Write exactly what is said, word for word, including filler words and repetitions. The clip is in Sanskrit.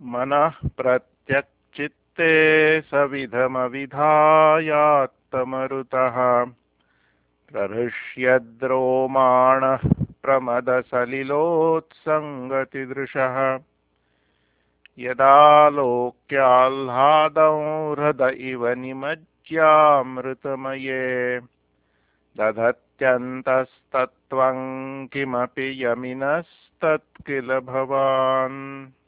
मनः प्रत्यक्चित्ते सविधमविधायात्तमरुतः प्रहृष्यद्रोमाणः प्रमदसलिलोत्सङ्गतिदृशः यदालोक्याह्लादं हृद इव निमज्ज्यामृतमये दधत्यन्तस्तत्त्वं किमपि यमिनस्तत्किल भवान्।